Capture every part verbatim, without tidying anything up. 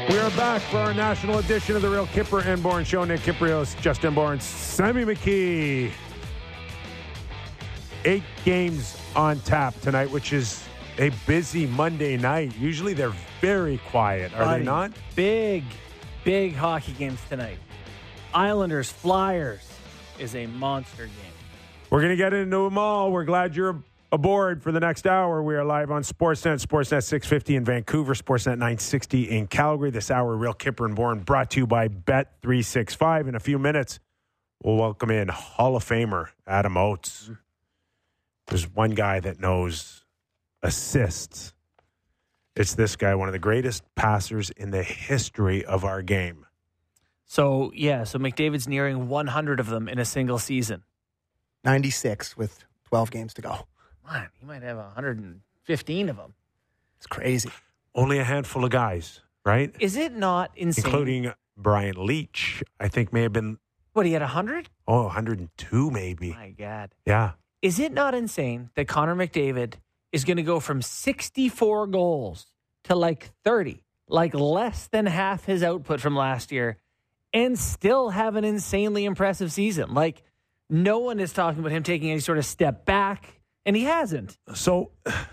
We are back for our national edition of the Real Kipper and Bourne Show. Nick Kiprios, Justin Bourne, Sammy McKee. Eight games on tap tonight, which is a busy Monday night. Usually they're very quiet, are Buddy, they not? Big, big hockey games tonight. Islanders, Flyers is a monster game. We're going to get into them all. We're glad you're aboard for the next hour. We are live on Sportsnet, Sportsnet six fifty in Vancouver, Sportsnet nine sixty in Calgary. This hour, Real Kipper and Bourne, brought to you by Bet three sixty-five. In a few minutes, we'll welcome in Hall of Famer Adam Oates. There's one guy that knows assists. It's this guy, one of the greatest passers in the history of our game. So, yeah, so McDavid's nearing one hundred of them in a single season. ninety-six with twelve games to go. Man, he might have one hundred fifteen of them. It's crazy. Only a handful of guys, right? Is it not insane? Including Brian Leach, I think may have been, What, he had one hundred? oh, one hundred two maybe. My God. Yeah. Is it not insane that Connor McDavid is going to go from sixty-four goals to like thirty, like less than half his output from last year, and still have an insanely impressive season? Like, no one is talking about him taking any sort of step back, and he hasn't. So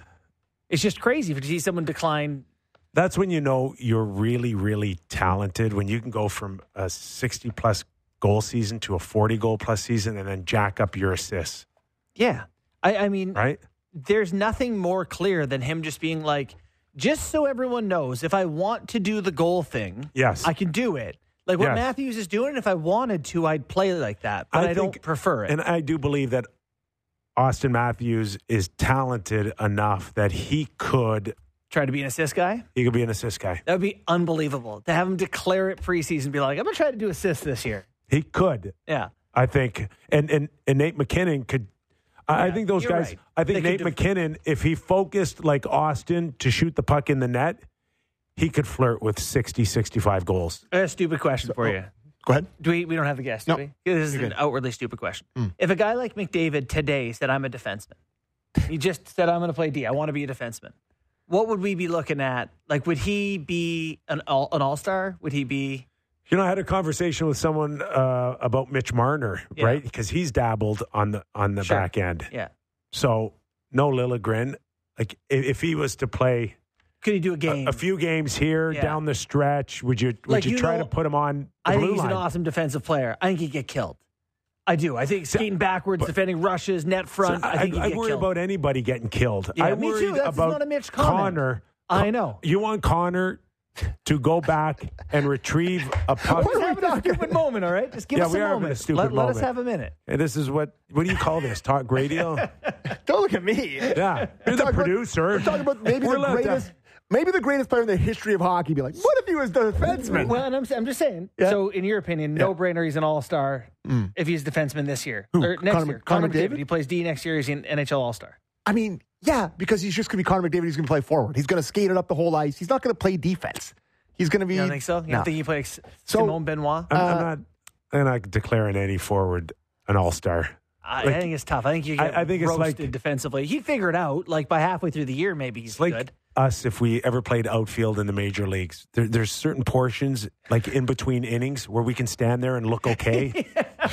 It's just crazy to see someone decline. that's when you know you're really, really talented, when you can go from a sixty-plus goal season to a forty-goal-plus season and then jack up your assists, Yeah. I, I mean, right? there's nothing more clear than him just being like, just so everyone knows, if I want to do the goal thing, Yes. I can do it. Like what Yes. Matthews is doing, if I wanted to, I'd play like that. But I, I don't think- prefer it. And I do believe that Austin Matthews is talented enough that he could Try to be an assist guy? he could be an assist guy. That would be unbelievable. To have him declare it preseason and be like, I'm going to try to do assists this year. He could, Yeah. I think. And and, and Nate McKinnon could. I, I Yeah, think those you're guys. right. I think They Nate could def- McKinnon, if he focused like Austin to shoot the puck in the net, he could flirt with sixty, sixty-five goals. I got a stupid question for you. Go ahead. Do we, we don't have the guest, do No. we? This is You're an good. outwardly stupid question. Hmm. If a guy like McDavid today said, I'm a defenseman, he just said, I'm going to play D. I want to be a defenseman. What would we be looking at? Like, would he be an, all, an all-star? Would he be... You know, I had a conversation with someone uh, about Mitch Marner, Yeah. right? Because he's dabbled on the on the Sure. back end. Yeah. So no Liljegren. Like if, if he was to play Could he do a a, game? a few games here Yeah. down the stretch, would you would Like, you, you try know, to put him on the I think blue he's line? an awesome defensive player. I think he'd get killed. I do. I think skating backwards, but- defending rushes, net So front, I I, think he'd I get worry killed. about anybody getting killed. Yeah, I me too. worried That's about not a Mitch comment. Connor. I know. You want Connor to go back and retrieve a puck. We're having a stupid moment, all right? Just give Yeah, us we a are having moment. a stupid let, let us moment. have a minute. And this is what what do you call this? Talk radio? Don't look at me. Yeah, you're the Talking about- producer. We're talking about maybe We're the allowed to- greatest, maybe the greatest player in the history of hockey. Be like, what if he was the defenseman? Well, and I'm, I'm just saying. Yeah. So, in your opinion, no brainer, he's an all-star if he's defenseman this year. Who? Or next Connor- year. Connor McDavid. McDavid? He plays D next year. He's an N H L all-star. I mean, yeah, because he's just going to be Connor McDavid. He's going to play forward. He's going to skate it up the whole ice. He's not going to play defense. He's going to be. You don't think so? You No. don't think he plays So- Simone Benoit? I'm, Uh, I'm not. I'm not declaring any forward an all star. I, like- I think it's tough. I think you get I- I think it's roasted like- defensively. He'd figure it out. Like, by halfway through the year, maybe he's It's like good. us if we ever played outfield in the major leagues. There, there's certain portions, like in between innings, where we can stand there and look okay.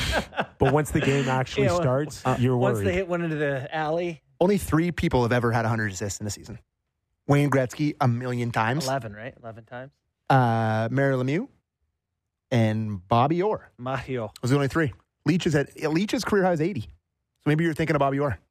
But once the game actually Yeah, well, starts, you're Once worried. they hit one into the alley, Only three people have ever had one hundred assists in a season. Wayne Gretzky a million times. eleven, right? eleven times. Uh, Mario Lemieux and Bobby Orr. Mario. Those are the only three. Leach is at Leach's career high is eighty. So maybe you're thinking of Bobby Orr.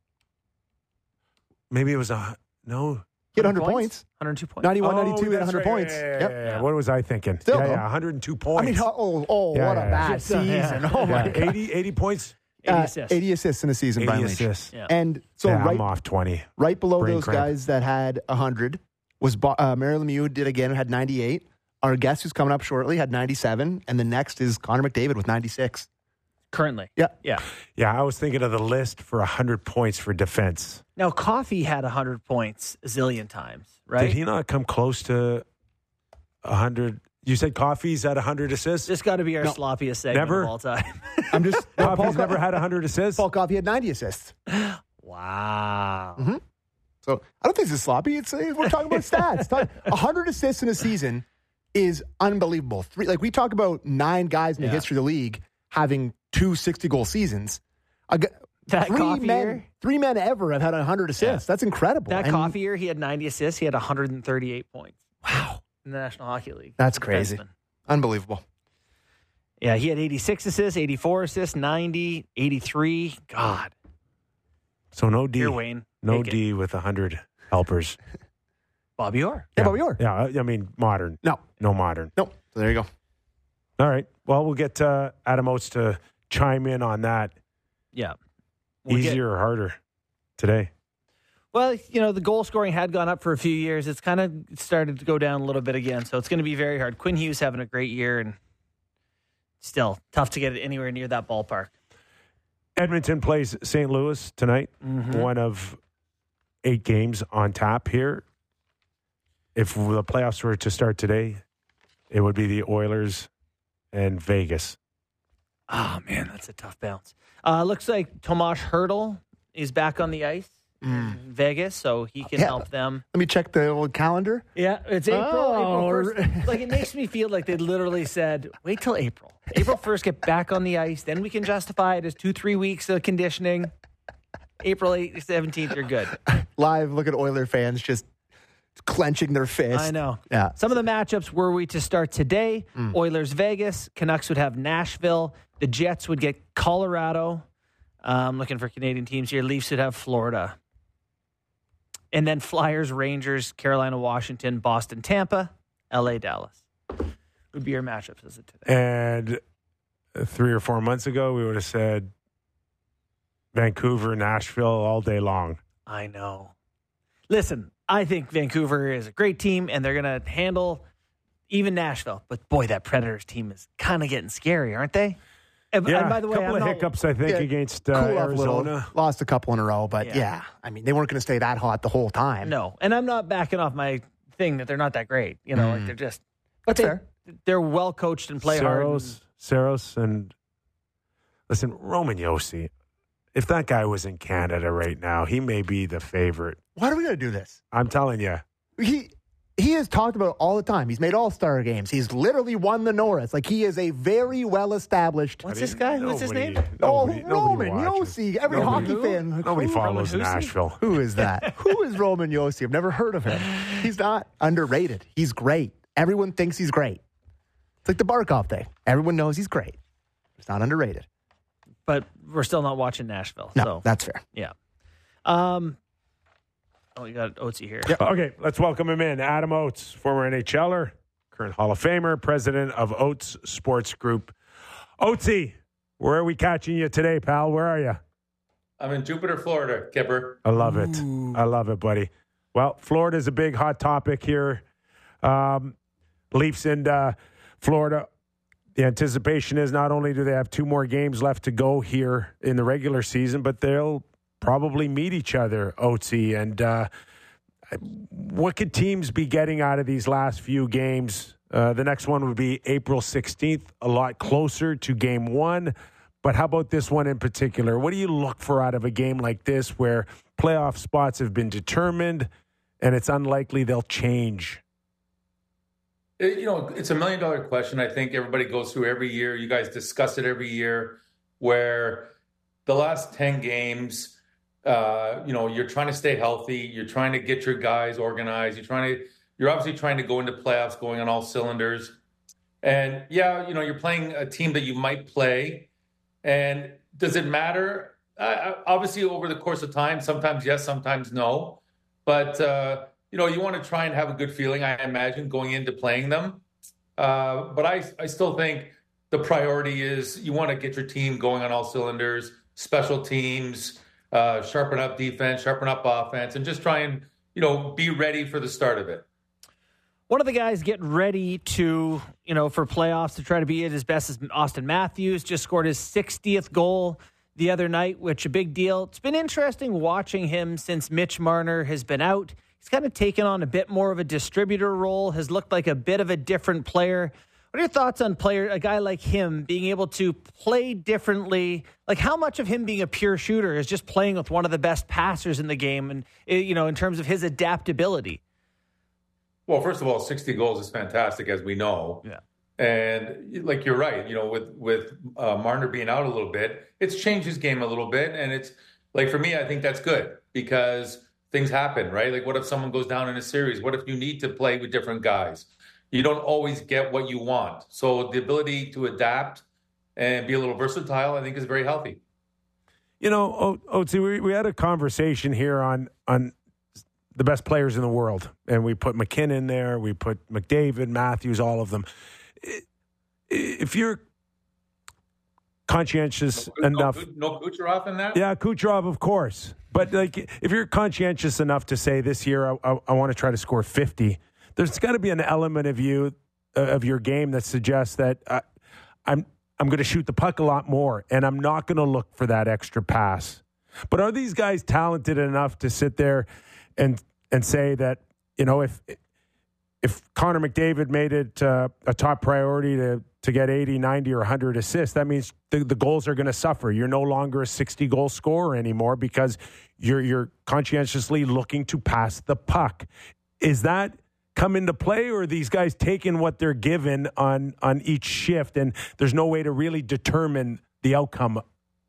Maybe it was a no. He had one hundred points. one hundred two points. ninety-one, Oh, ninety-two, and that's one hundred right. points. Yeah, yeah, Yep. yeah, yeah. What was I thinking? Still, yeah, though. yeah, one hundred two points. I mean, how- oh, oh Yeah, what yeah, a yeah. bad Just, uh, yeah. season. Oh, my yeah, God. eighty, eighty points, eighty Uh, assists. eighty assists in a season, Brian eighty Leach. assists. Yeah. And so yeah, right, I'm off twenty. right below Brain those cramp. guys that had one hundred was Bo- uh, Mario Lemieux did again, had ninety-eight. Our guest who's coming up shortly had ninety-seven. And the next is Connor McDavid with ninety-six. Currently. Yeah. Yeah. Yeah, I was thinking of the list for one hundred points for defense. Now, Coffey had one hundred points a zillion times, right? Did he not come close to one hundred? You said Coffey's at one hundred assists? This got to be our No. sloppiest segment Never? of all time. I'm just. no, Paul, Coffey's never had one hundred assists? Paul Coffey had ninety assists. Wow. Mm-hmm. So I don't think this is sloppy. It's uh, we're talking about stats. Talk- one hundred assists in a season. is unbelievable. Three, like we talk about nine guys in the Yeah. history of the league having two sixty-goal seasons. A gu- That three Coffey men, year? three men ever have had one hundred assists. That's incredible. That And Coffey year, he had ninety assists. He had one hundred thirty-eight points. Wow. In the National Hockey League. That's crazy. Defenseman. Unbelievable. Yeah, he had eighty-six assists, eighty-four assists, ninety, eighty-three. God. So no D. Here, Wayne. No Take it. D with one hundred helpers. Bobby Orr. Yeah, Bobby Orr. Yeah, I I mean, modern. No. No modern. Nope. So there you go. All right. Well, we'll get uh, Adam Oates to chime in on that. Yeah. We'll get- Easier or harder today? Well, you know, the goal scoring had gone up for a few years. It's kind of started to go down a little bit again, so it's going to be very hard. Quinn Hughes having a great year, and still tough to get it anywhere near that ballpark. Edmonton plays Saint Louis tonight. Mm-hmm. One of eight games on tap here. If the playoffs were to start today, it would be the Oilers and Vegas. Oh, man, that's a tough bounce. Uh, looks like Tomas Hertl is back on the ice in Vegas, so he can Yeah. help them. Let me check the old calendar. Yeah, it's April. Oh. April first. Like, it makes me feel like they literally said, wait till April. April first, get back on the ice. Then we can justify it as two, three weeks of conditioning. April eighth, seventeenth, you're good. Live, look at Oiler fans just clenching their fists. I know. Yeah. Some of the matchups were we to start today. Oilers, Vegas. Canucks would have Nashville. The Jets would get Colorado. Um, looking for Canadian teams here. Leafs would have Florida. And then Flyers, Rangers, Carolina, Washington, Boston, Tampa, L A, Dallas. Would be your matchups as of today. And three or four months ago, we would have said Vancouver, Nashville all day long. I know. Listen, I think Vancouver is a great team, and they're going to handle even Nashville. But, boy, that Predators team is kind of getting scary, aren't they? And, Yeah, and by the a way, couple I'm of not- hiccups, I think, Yeah, against uh, Cool off a little. Arizona. Lost a couple in a row, but Yeah. yeah. I mean, they weren't going to stay that hot the whole time. No, and I'm not backing off my thing that they're not that great. You know, like they're just, but That's they, fair. they're well coached and play hard. and- Saros, Saros, and listen, Roman Yossi. If that guy was in Canada right now, he may be the favorite. Why do we got to do this? I'm telling you. He he has talked about it all the time. He's made all-star games. He's literally won the Norris. Like, he is a very well-established... What's this guy? What's his name? Oh, Nobody, nobody Roman watches. Yossi. Every Nobody- hockey fan. like, Nobody who- follows Roman Yossi? Nashville. Who is that? Who is Roman Yossi? I've never heard of him. He's not underrated. He's great. Everyone thinks he's great. It's like the Barkov thing. Everyone knows he's great. He's not underrated. But we're still not watching Nashville. No, so that's fair. yeah. Um. Oh, you got Oatsy here. Okay, let's welcome him in. Adam Oates, former N H L er, current Hall of Famer, president of Oates Sports Group. Oatsy, where are we catching you today, pal? Where are you? I'm in Jupiter, Florida, Kipper. I love it. I love it, buddy. Well, Florida is a big hot topic here. Um, Leafs and uh, Florida. The anticipation is not only do they have two more games left to go here in the regular season, but they'll probably meet each other, Oatsy. And uh, what could teams be getting out of these last few games? Uh, the next one would be April sixteenth, a lot closer to game one. But how about this one in particular? What do you look for out of a game like this where playoff spots have been determined and it's unlikely they'll change? It- you know, it's a million dollar question. I think everybody goes through every year. You guys discuss it every year where the last ten games, uh, you know, you're trying to stay healthy. You're trying to get your guys organized. You're trying to, you're obviously trying to go into playoffs going on all cylinders. And yeah, you know, you're playing a team that you might play. And does it matter? Uh, obviously, over the course of time, sometimes yes, sometimes no. But, uh, you know, you want to try and have a good feeling, I imagine, going into playing them. Uh, but I, I still think the priority is you want to get your team going on all cylinders, special teams, uh, sharpen up defense, sharpen up offense, and just try and, you know, be ready for the start of it. One of the guys getting ready to, you know, for playoffs to try to be at his best is Austin Matthews. Just scored his sixtieth goal the other night, which a big deal. It's been interesting watching him since Mitch Marner has been out. He's kind of taken on a bit more of a distributor role, has looked like a bit of a different player. What are your thoughts on player, a guy like him being able to play differently? Like, how much of him being a pure shooter is just playing with one of the best passers in the game and, you know, in terms of his adaptability? Well, first of all, sixty goals is fantastic, as we know. Yeah. And like you're right, you know, with with uh, Marner being out a little bit, it's changed his game a little bit, and it's like for me, I think that's good because things happen, right? Like, what if someone goes down in a series? What if you need to play with different guys? You don't always get what you want, so the ability to adapt and be a little versatile, I think, is very healthy. You know, Oatsy, we, we had a conversation here on on the best players in the world, and we put McKinnon there, we put McDavid, Matthews, all of them. If you're conscientious no, enough, no, no Kucherov in that. Yeah, Kucherov, of course. But like, if you're conscientious enough to say this year, I, I, I want to try to score fifty, there's got to be an element of you uh, of your game that suggests that uh, I'm I'm going to shoot the puck a lot more, and I'm not going to look for that extra pass. But are these guys talented enough to sit there and and say that, you know, if if Connor McDavid made it uh, a top priority to to get eighty, ninety, or one hundred assists, that means the, the goals are going to suffer. You're no longer a sixty-goal scorer anymore because you're you're conscientiously looking to pass the puck. Is that come into play, or are these guys taking what they're given on, on each shift, and there's no way to really determine the outcome?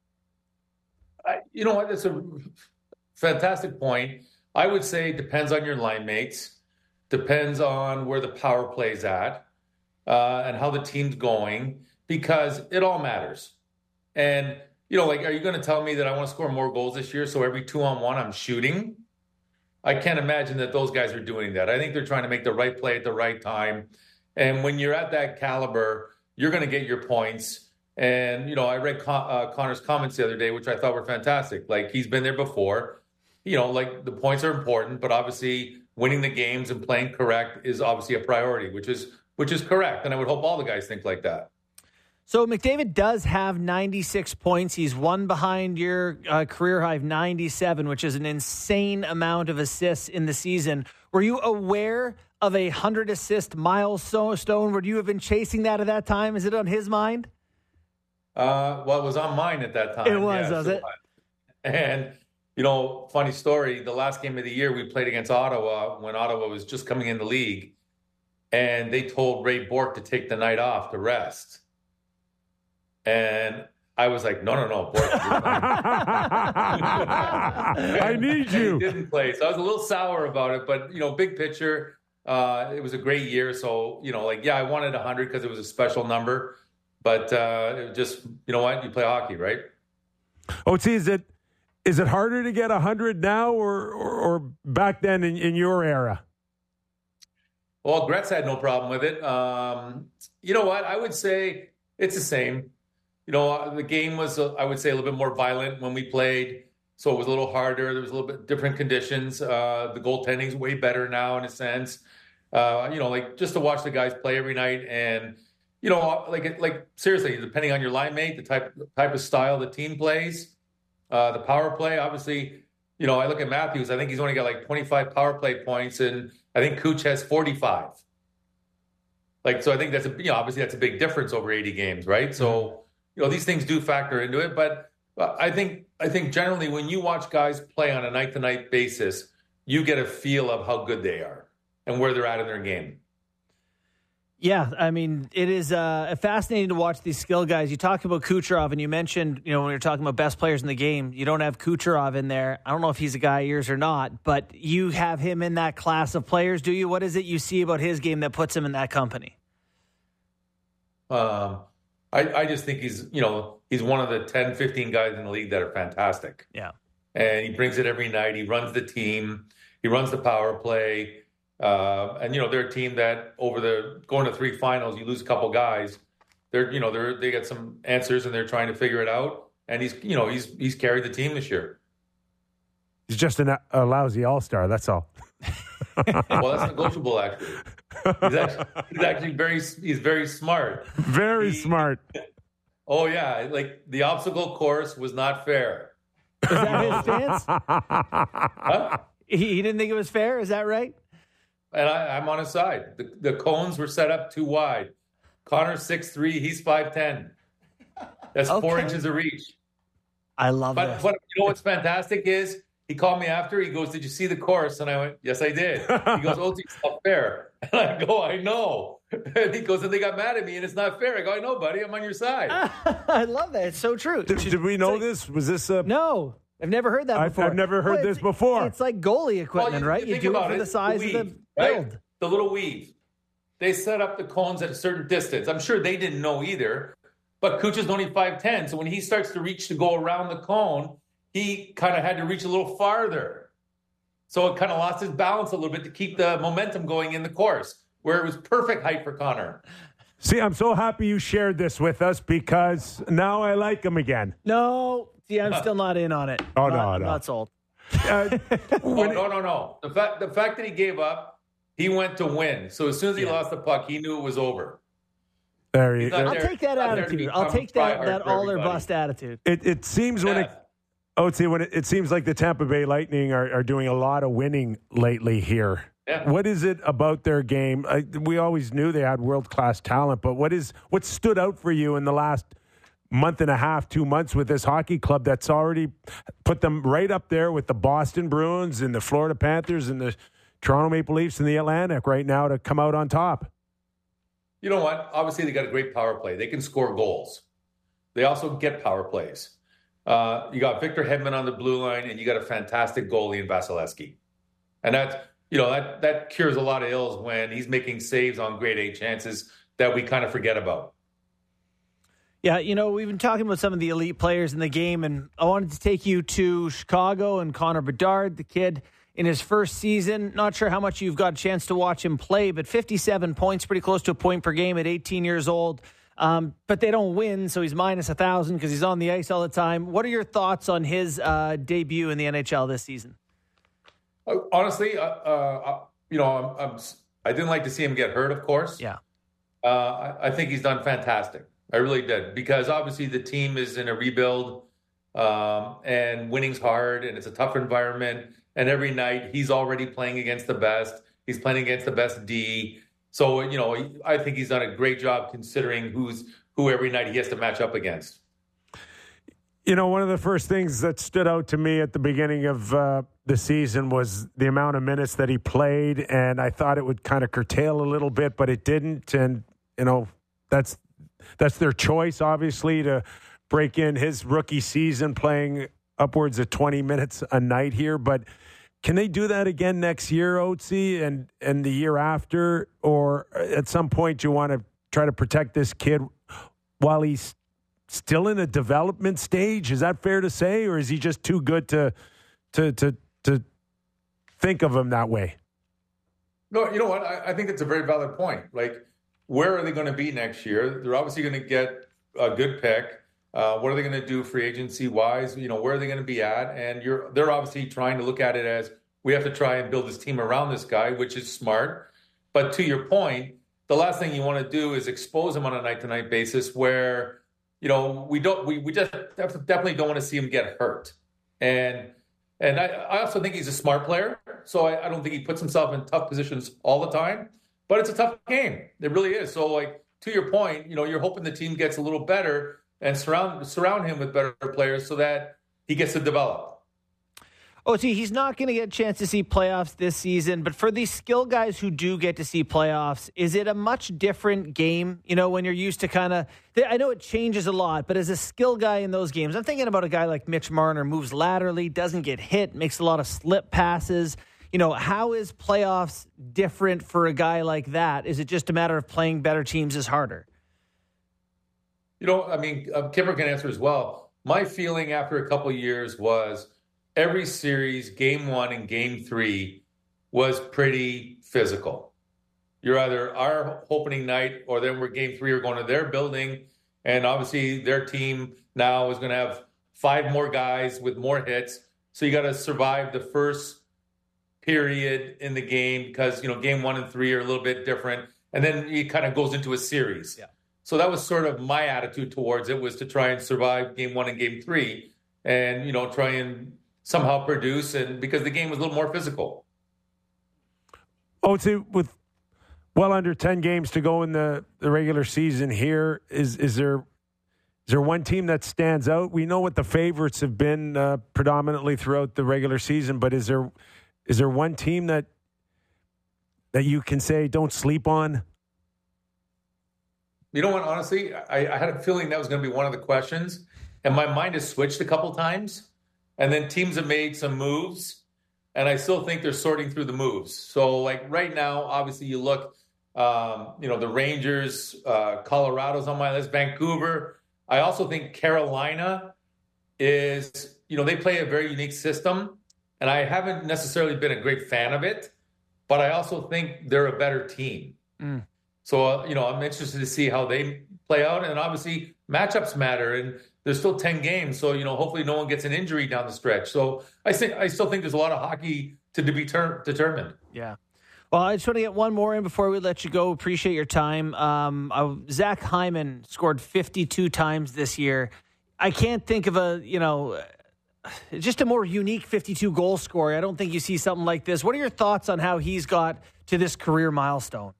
I, you know what? That's a fantastic point. I would say it depends on your line mates, depends on where the power play's at, uh, and how the team's going, because it all matters. And, you know, like, are you going to tell me that I want to score more goals this year, so every two on one I'm shooting? I can't imagine that those guys are doing that. I think they're trying to make the right play at the right time. And when you're at that caliber, you're going to get your points. And, you know, I read Con- uh, Connor's comments the other day, which I thought were fantastic. Like, he's been there before. You know, like, the points are important, but obviously winning the games and playing correct is obviously a priority, which is which is correct. And I would hope all the guys think like that. So McDavid does have ninety-six points. He's one behind your uh, career high of ninety-seven, which is an insane amount of assists in the season. Were you aware of a one hundred assist milestone? Would you have been chasing that at that time? Is it on his mind? Uh, well, it was on mine at that time. It was, yeah, was so it? And, you know, funny story, the last game of the year we played against Ottawa when Ottawa was just coming in the league, and they told Ray Bourque to take the night off to rest. And I was like, no, no, no, Bourque. I need you. He didn't play. So I was a little sour about it. But, you know, big picture, uh, it was a great year. So, you know, like, yeah, I wanted one hundred because it was a special number. But uh, it just, you know what? You play hockey, right? Oh, see, is it is it harder to get one hundred now or, or, or back then in, in your era? Well, Gretz had no problem with it. Um, you know what? I would say it's the same. You know, the game was, uh, I would say, a little bit more violent when we played, so it was a little harder. There was a little bit different conditions. Uh, the goaltending's way better now in a sense. Uh, you know, like, just to watch the guys play every night, and, you know, like, like seriously, depending on your line mate, the type type of style the team plays, uh, the power play, obviously, you know, I look at Matthews, I think he's only got like twenty-five power play points, and I think Kuch has forty-five. Like, so I think that's a, you know, obviously that's a big difference over eighty games, right? So, you know, these things do factor into it, but I think I think generally when you watch guys play on a night-to-night basis, you get a feel of how good they are and where they're at in their game. Yeah, I mean, it is uh, fascinating to watch these skill guys. You talk about Kucherov, and you mentioned, you know, when you're talking about best players in the game, you don't have Kucherov in there. I don't know if he's a guy of yours or not, but you have him in that class of players, do you? What is it you see about his game that puts him in that company? Um, I, I just think he's, you know, he's one of the ten, fifteen guys in the league that are fantastic. Yeah. And he brings it every night. He runs the team. He runs the power play. Uh, and, you know, they're a team that over the going to three finals, you lose a couple guys. They're, you know, they're, they got some answers and they're trying to figure it out. And he's, you know, he's, he's carried the team this year. He's just an, a lousy all-star. That's all. Well, that's negotiable, actually. He's actually, he's actually very, he's very smart. Very he, smart. Oh yeah. Like, the obstacle course was not fair. Is that his stance? Huh? He, he didn't think it was fair. Is that right? And I, I'm on his side. The, the cones were set up too wide. Connor's six three, he's five ten. That's Okay. four inches of reach. I love But that. what, you know what's fantastic is he called me after. He goes, "Did you see the course?" And I went, "Yes, I did." He goes, "Oh, it's not fair." And I go, "I know." And he goes, "And they got mad at me, and it's not fair." I go, "I know, buddy. I'm on your side." I love that. It's so true. Did, did we know like, this? Was this a... No, I've never heard that I've, before. I've never heard well, this before. It's like goalie equipment, Well, you, right? You, You think do it about for the size the weave, of the right? build. The little weave. They set up the cones at a certain distance. I'm sure they didn't know either. But Kuch is only five ten, so when he starts to reach to go around the cone, he kind of had to reach a little farther. So it kind of lost his balance a little bit to keep the momentum going in the course, where it was perfect height for Connor. See, I'm so happy you shared this with us because now I like him again. No, see, I'm still not in on it. Oh, not, no, I'm no. not sold. Uh, Oh, no, no, no. The fact, the fact that he gave up, he went to win. So as soon as he Yeah. lost the puck, he knew it was over. there you He's not go. I'll there- take that not there to attitude. become I'll take that, tryhard that for all or everybody. bust attitude. It, it seems when it... Yeah. Oh, see, when it, it seems like the Tampa Bay Lightning are, are doing a lot of winning lately here. Yeah. What is it about their game? I, we always knew they had world-class talent, but what is what stood out for you in the last month and a half, two months with this hockey club that's already put them right up there with the Boston Bruins and the Florida Panthers and the Toronto Maple Leafs in the Atlantic right now to come out on top? You know what? Obviously, they got a great power play. They can score goals. They also get power plays. Uh, you got Victor Hedman on the blue line, and you got a fantastic goalie in Vasilevsky. And that's, you know, that, that cures a lot of ills when he's making saves on grade A chances that we kind of forget about. Yeah, you know, we've been talking about some of the elite players in the game, and I wanted to take you to Chicago and Connor Bedard, the kid in his first season. Not sure how much you've got a chance to watch him play, but fifty-seven points, pretty close to a point per game at eighteen years old. Um, but they don't win, so he's minus one thousand because he's on the ice all the time. What are your thoughts on his uh, debut in the N H L this season? Uh, honestly, uh, uh, you know, I'm, I'm, I didn't like to see him get hurt, of course. Yeah. Uh, I, I think he's done fantastic. I really did, because obviously the team is in a rebuild, um, and winning's hard, and it's a tough environment. And every night he's already playing against the best. He's playing against the best D. So, you know, I think he's done a great job considering who's who every night he has to match up against. You know, one of the first things that stood out to me at the beginning of uh, the season was the amount of minutes that he played, and I thought it would kind of curtail a little bit, but it didn't. And, you know, that's that's their choice, obviously, to break in his rookie season playing upwards of twenty minutes a night here. But can they do that again next year, Otzi, and, and the year after? Or at some point you want to try to protect this kid while he's still in a development stage? Is that fair to say? Or is he just too good to to to to think of him that way? No, you know what? I, I think it's a very valid point. Like, where are they going to be next year? They're obviously going to get a good pick. Uh, what are they going to do free agency wise? You know, where are they going to be at? And you're they're obviously trying to look at it as, we have to try and build this team around this guy, which is smart. But to your point, the last thing you want to do is expose him on a night-to-night basis where, you know, we don't we, we just definitely don't want to see him get hurt. And and I, I also think he's a smart player, so I, I don't think he puts himself in tough positions all the time. But it's a tough game. It really is. So, like, to your point, you know, you're hoping the team gets a little better and surround surround him with better players so that he gets to develop. Oh, see, he's not going to get a chance to see playoffs this season, but for these skill guys who do get to see playoffs, is it a much different game? You know, when you're used to kind of, I know it changes a lot, but as a skill guy in those games, I'm thinking about a guy like Mitch Marner, moves laterally, doesn't get hit, makes a lot of slip passes. You know, how is playoffs different for a guy like that? Is it just a matter of playing better teams is harder? You know, I mean, uh, Kipper can answer as well. My feeling after a couple of years was every series, game one and game three, was pretty physical. You're either our opening night or then we're game three, we're going to their building. And obviously their team now is going to have five more guys with more hits. So you got to survive the first period in the game because, you know, game one and three are a little bit different. And then it kind of goes into a series. Yeah. So that was sort of my attitude towards it, was to try and survive game one and game three and, you know, try and somehow produce, and because the game was a little more physical. Oh, see, with well under ten games to go in the, the regular season here, is is there is Is there one team that stands out? We know what the favorites have been uh, predominantly throughout the regular season, but is there is there one team that that you can say don't sleep on? You know what? Honestly, I, I had a feeling that was going to be one of the questions, and my mind has switched a couple times. And then teams have made some moves, and I still think they're sorting through the moves. So, like right now, obviously, you look, um, you know, the Rangers, uh, Colorado's on my list, Vancouver. I also think Carolina is, you know, they play a very unique system, and I haven't necessarily been a great fan of it, but I also think they're a better team. Mm. So, uh, you know, I'm interested to see how they play out, and obviously matchups matter, and there's still ten games, so, you know, hopefully no one gets an injury down the stretch. So I think I still think there's a lot of hockey to be ter- determined. Yeah. Well, I just want to get one more in before we let you go. Appreciate your time. Um, uh, Zach Hyman scored fifty-two times this year. I can't think of a, you know, just a more unique fifty-two goal scorer. I don't think you see something like this. What are your thoughts on how he's got to this career milestone?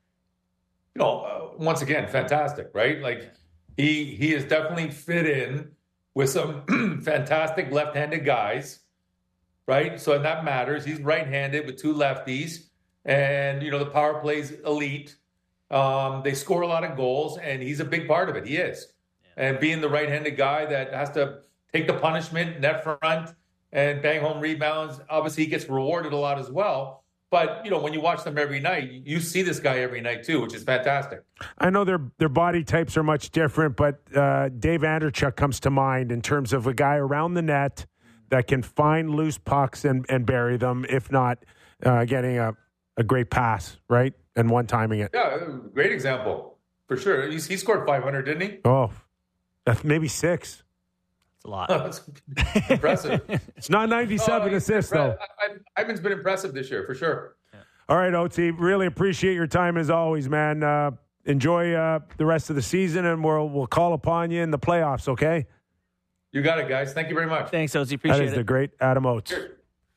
You know, uh, once again, fantastic, right? Like he he has definitely fit in with some fantastic left-handed guys, right? So that matters. He's right-handed with two lefties. And, you know, the power play's elite. Um, they score a lot of goals, and he's a big part of it. He is. Yeah. And being the right-handed guy that has to take the punishment, net front, and bang home rebounds, obviously he gets rewarded a lot as well. But, you know, when you watch them every night, you see this guy every night, too, which is fantastic. I know their their body types are much different, but uh, Dave Anderchuk comes to mind in terms of a guy around the net that can find loose pucks and, and bury them, if not uh, getting a A great pass, right? And one-timing it. Yeah, great example. For sure. He's, he scored five hundred, didn't he? Oh, that's maybe six. That's a lot. That's impressive. It's not ninety-seven oh, assists, impre- though. I, Ivan's been impressive this year, for sure. Yeah. All right, O T, really appreciate your time as always, man. Uh, enjoy uh, the rest of the season, and we'll, we'll call upon you in the playoffs, okay? You got it, guys. Thank you very much. Thanks, O T. Appreciate it. That is the great Adam Oates. Sure.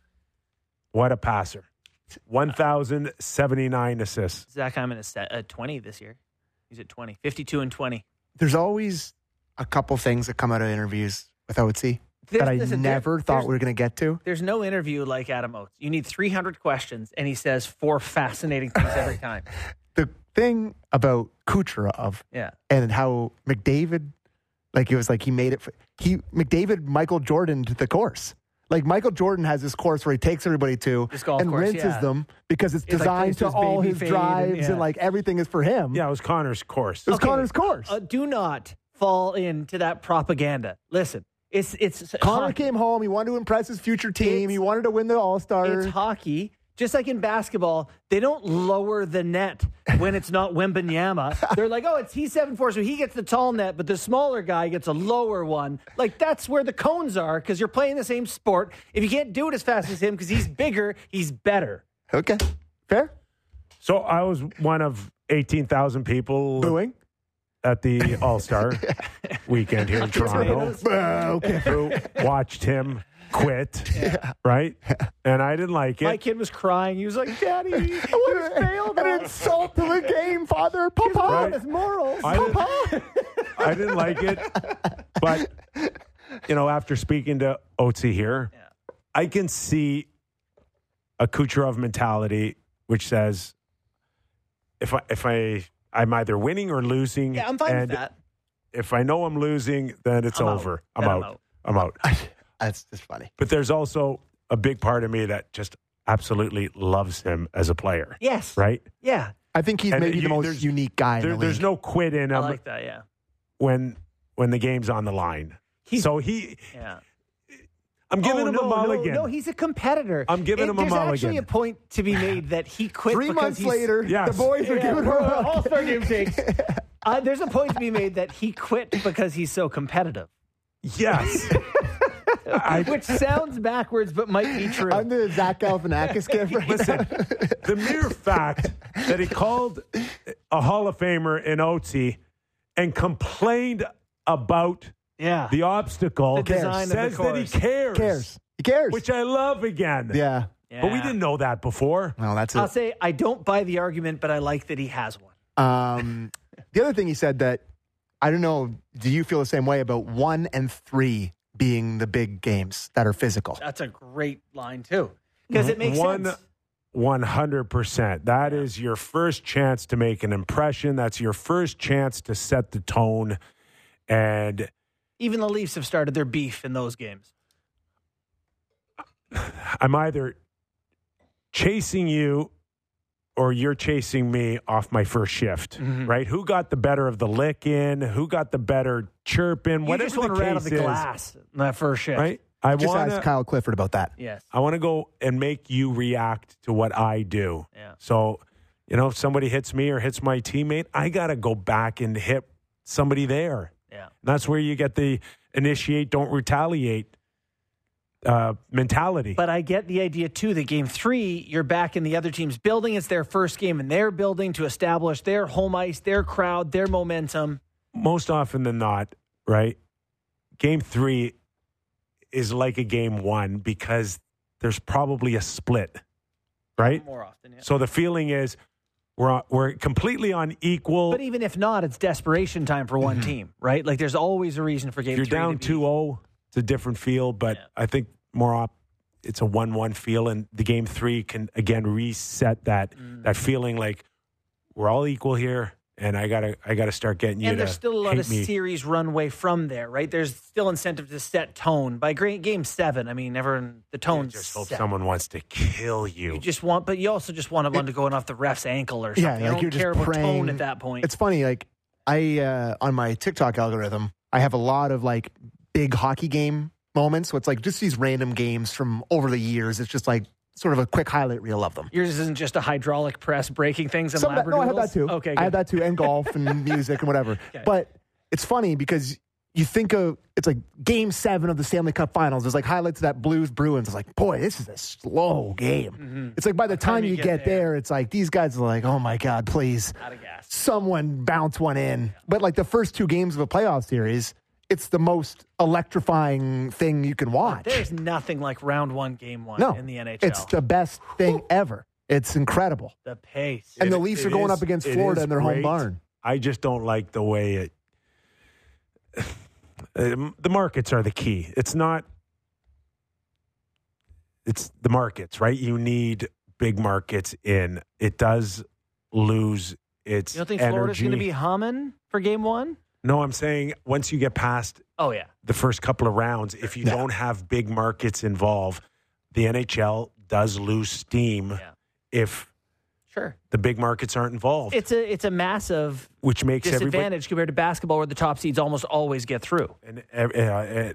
What a passer. one thousand seventy-nine assists. Zach Hyman is at twenty this year. He's at twenty. fifty-two and twenty. There's always a couple things that come out of interviews with O T that I listen, never there, thought we were going to get to. There's no interview like Adam Oates. You need three hundred questions, and he says four fascinating things every time. The thing about Kucherov yeah. and how McDavid, like it was like he made it, for, he McDavid Michael Jordan to the course. Like Michael Jordan has this course where he takes everybody to and course, rinses yeah. them because it's It's designed like to all baby his fade drives and, and, yeah. like everything is for him. Yeah, it was Connor's course. It was Okay. Connor's course. Uh, do not fall into that propaganda. Listen, it's it's Connor hockey. came home. He wanted to impress his future team. It's- he wanted to win the All-Star. It's hockey. Just like in basketball, they don't lower the net when it's not Wembanyama. They're like, oh, it's he's seven four, so he gets the tall net, but the smaller guy gets a lower one. Like, that's where the cones are because you're playing the same sport. If you can't do it as fast as him because he's bigger, he's better. Okay. Fair? So I was one of eighteen thousand people Booing? at the All-Star weekend here in Toronto Okay. who watched him quit, Yeah. right? And I didn't like it. My kid was crying. He was like, Daddy, he was failed. An insult to the game, Father. He's Papa. ruined his morals. I didn't, I didn't like it. But, you know, after speaking to Otzi here, Yeah. I can see a Kucherov mentality which says, if I, if I, I'm either winning or losing. Yeah, I'm fine and with that. if I know I'm losing, then it's I'm over. out. I'm Then out. I'm out. I'm out. That's just funny. But there's also a big part of me that just absolutely loves him as a player. Yes. Right? Yeah. I think he's And maybe you- the most there's- unique guy in There, the there's league. no quit in I him like that, yeah. when when the game's on the line. He's- so he, Yeah. I'm giving Oh, him no, a mulligan. No, no, he's a competitor. I'm giving him a There's mulligan. actually a point to be made that he quit Three because months he's, later, Yes. the boys are Yeah, giving her a All-Star game takes. Uh, there's a point to be made that he quit because he's so competitive, Yes. I, which sounds backwards but might be true. I'm the Zach Galifianakis kid right listen, now. the mere fact that he called a Hall of Famer in Otzi and complained about yeah. the obstacle The design of the says that he course. cares. cares. He cares. Which I love again. yeah. yeah. But we didn't know that before. Well, that's I'll it. say I don't buy the argument, but I like that he has one. Um, the other thing he said that I don't know. Do you feel the same way about one and three being the big games that are physical? That's a great line, too. Because it makes One, sense. one hundred percent. That is your first chance to make an impression. That's your first chance to set the tone. And Even the Leafs have started their beef in those games. I'm either chasing you or you're chasing me off my first shift, Mm-hmm. right? Who got the better of the lick in? Who got the better chirp in? You Whatever just want the to rattle case the is, glass in that first shift. right? I Just want ask to Kyle Clifford about that. Yes. I want to go and make you react to what I do. Yeah. So, you know, if somebody hits me or hits my teammate, I got to go back and hit somebody there. Yeah. That's where you get the initiate, don't retaliate uh, mentality. But I get the idea, too, that game three, you're back in the other team's building. It's their first game in their building to establish their home ice, their crowd, their momentum. Most often than not, right? Game three is like a game one because there's probably a split, right? More often, yeah. So the feeling is we're on, we're completely on equal. But even if not, it's desperation time for one team, right? Like there's always a reason for game If you're three down to be- two oh, it's a different feel, but Yeah. I think more op, it's a one one feel, and the game three can, again, reset that Mm. that feeling like we're all equal here, and I got to I gotta start getting you And to there's still a lot hate of me. series runway from there, right? There's still incentive to set tone. By great game seven, I mean, everyone, the I tone's just hope set. someone wants to kill you. You just want, but you also just want one to go off the ref's ankle or something. Yeah, you like don't you're just care about praying. tone at that point. It's funny, like I uh, on my TikTok algorithm, I have a lot of like big hockey game moments. So it's like just these random games from over the years. It's just like sort of a quick highlight reel of them. Yours isn't just a hydraulic press breaking things and Some of that- labradoodles? no, I have that too. Okay, I good. have that too, and golf and music and whatever. Okay. But it's funny because you think of it's like game seven of the Stanley Cup Finals. There's like highlights of that Blues Bruins. It's like, boy, this is a slow game. Mm-hmm. It's like by the time, you get, there, it's like these guys are like, oh my God, please, Out of gas. someone bounce one in. But like the first two games of a playoff series, it's the most electrifying thing you can watch. There's nothing like round one, game one no, in the N H L. it's the best thing ever. It's incredible. the pace. And It- the Leafs it are going is- up against it Florida is in their home great. barn. I just don't like the way it. Um, the markets are the key. It's not. It's the markets, right? You need big markets in. It does lose its You don't think energy. Florida's going to be humming for game one? No, I'm saying once you get past Oh, yeah. the first couple of rounds, if you Yeah. don't have big markets involved, the N H L does lose steam Yeah. if Sure. the big markets aren't involved, It's a it's a massive which makes everybody. disadvantage compared to basketball where the top seeds almost always get through, And, uh, uh,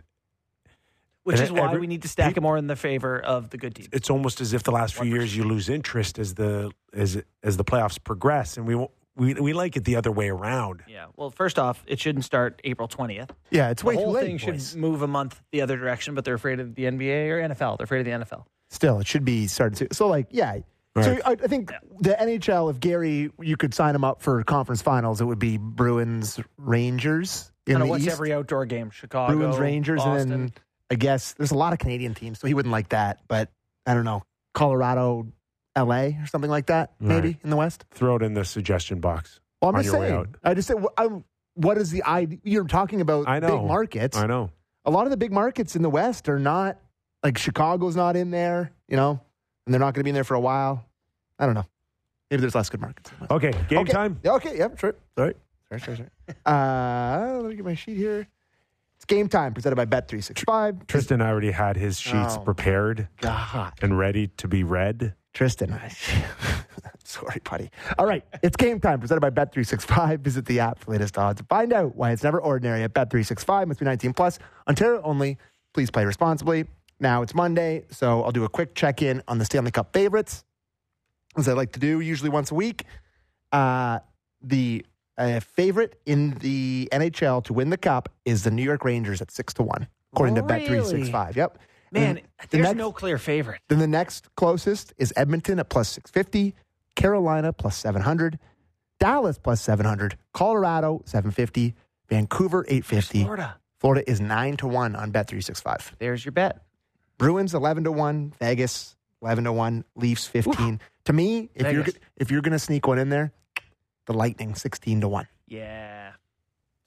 which And is why every- we need to stack peop- it more in the favor of the good teams. it's almost as if the last few years you lose interest as the as as the playoffs progress, and we won't- we we like it the other way around. Yeah. Well, first off, it shouldn't start April twentieth. Yeah, it's The way too whole late. thing should boys. move a month the other direction, but they're afraid of the N B A or N F L. They're afraid of the N F L. Still, it should be started to. So, like, yeah. So Right. I, I think the N H L, if Gary, you could sign him up for conference finals, it would be Bruins Rangers in Kind the of what's East. every outdoor game? Chicago, Bruins Rangers, Boston. and then I guess there's a lot of Canadian teams, so he wouldn't like that. But I don't know, Colorado, L A, or something like that, maybe Right. in the West. Throw it in the suggestion box. Well, I'm On just your way saying. out. I just said, I'm, what is the idea? You're talking about I know. big markets. I know. A lot of the big markets in the West are not like Chicago's not in there, you know, and they're not going to be in there for a while. I don't know. Maybe there's less good markets. Okay, game okay. time. Yeah, okay, yep, sure. Sorry. Sorry, sorry, sorry. uh, let me get my sheet here. It's game time presented by Bet three sixty-five. Tristan already had his sheets Oh. prepared God. and ready to be read. Tristan. I, sorry, buddy. All right. It's game time presented by Bet three sixty-five. Visit the app for latest odds. Find out why it's never ordinary at Bet three sixty-five. Must be nineteen plus. Ontario only. Please play responsibly. Now it's Monday, so I'll do a quick check-in on the Stanley Cup favorites, as I like to do usually once a week. Uh, the uh, favorite in the N H L to win the Cup is the New York Rangers at six to one, according to Bet three sixty-five. Yep. Man, And the there's next- no clear favorite. Then the next closest is Edmonton at plus six fifty, Carolina plus seven hundred, Dallas plus seven hundred, Colorado seven fifty, Vancouver eight fifty. Florida. Florida is nine to one on Bet three sixty-five. There's your bet. Bruins eleven to one, Vegas eleven to one, Leafs fifteen. To me, if you're Vegas. go- if you're going to sneak one in there, the Lightning sixteen to one. Yeah.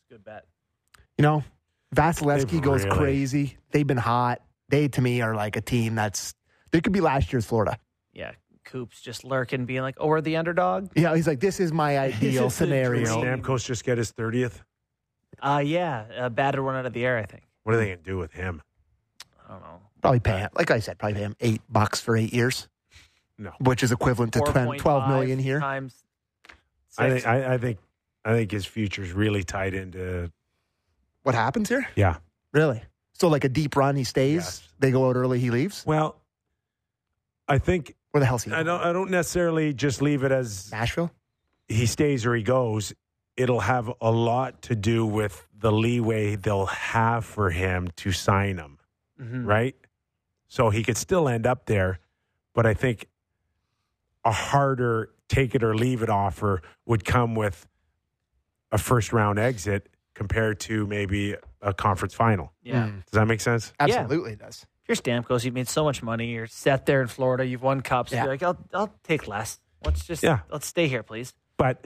Good bet. You know, Vasilevsky They've goes really- crazy. They've been hot. They, to me, are like a team that's, they could be last year's Florida. Yeah, Coop's just lurking, being like, oh, we're the underdog? Yeah, he's like, this is my ideal is the scenario. dream. Stamkos just get his thirtieth. Uh, yeah, a batted one out of the air, I think. What are they going to do with him? I don't know. Probably pay him, like I said, probably pay him eight bucks for eight years, No, which is equivalent to ten, twelve million here. Times six. I think I, I think I think his future's really tied into What happens here? yeah. Really? So like a deep run, he stays. Yes. They go out early, he leaves. Well, I think Where the hell's he? I don't I don't necessarily just leave it as Nashville. he stays or he goes. It'll have a lot to do with the leeway they'll have for him to sign him, Mhm. right? So he could still end up there, but I think a harder take it or leave it offer would come with a first round exit compared to maybe a conference final. Yeah. Mm, Does that make sense? absolutely does. If you're Stamkos, you've made so much money. You're set there in Florida. You've won cups. Yeah. You're like, I'll, I'll take less. Let's just, Yeah. let's stay here, please. But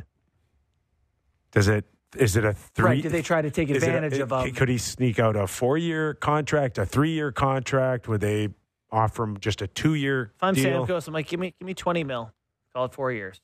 does it? Is it a three? Right. Do they try to take is it a- advantage of um, Could he sneak out a four-year contract, a three-year contract? Would they offer him just a two-year If I'm deal? Stamkos, I'm like, give me, give me twenty mil. Call it four years.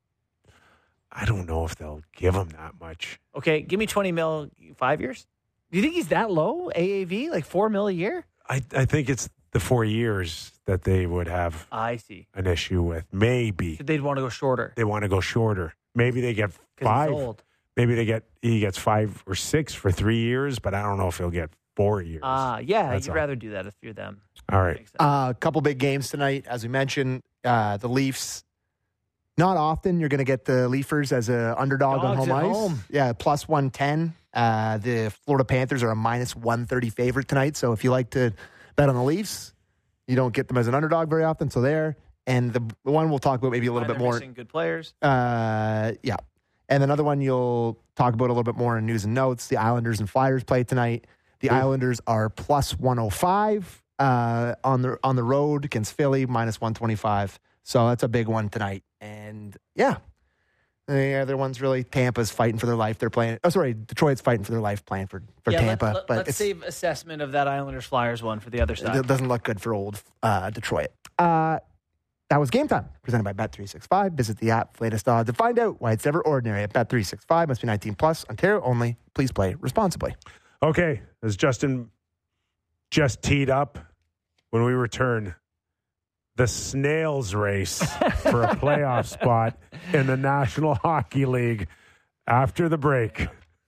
I don't know if they'll give him that much. Okay, give me twenty mil, five years. Do you think he's that low A A V, like four mil a year? I, I think it's the four years that they would have I see. an issue with. Maybe So they'd want to go shorter they want to go shorter. Maybe they get 'cause five. he's old. Maybe they get he gets five or six for three years, but I don't know if he'll get four years. Ah, yeah, That's you'd all. rather do that if you're them. All right. Makes sense. A uh, couple big games tonight, as we mentioned. Uh, the Leafs. Not often you're going to get the Leafers as a underdog on Dogs home at ice. home. Yeah, plus one ten. Uh, the Florida Panthers are a minus one thirty favorite tonight. So if you like to bet on the Leafs, you don't get them as an underdog very often. So there. And the, the one we'll talk about maybe a little Why bit they're more. missing good players. Uh, yeah. And another one you'll talk about a little bit more in news and notes. The Islanders and Flyers play tonight. The Islanders are plus one oh five uh, on the on the road against Philly, minus one twenty-five. So that's a big one tonight. And yeah, the other one's really Tampa's fighting for their life. They're playing. Oh, sorry, Detroit's fighting for their life, playing for for yeah, Tampa. Let, let, but let's it's, save assessment of that Islanders Flyers one for the other side. it doesn't look good for old uh, Detroit. Uh, that was Game Time, presented by Bet three sixty-five. Visit the app for latest odds and find out why it's never ordinary at Bet three sixty-five. Must be nineteen plus. Ontario only. Please play responsibly. Okay, as Justin just teed up, when we return, the snail's race for a playoff spot in the National Hockey League after the break.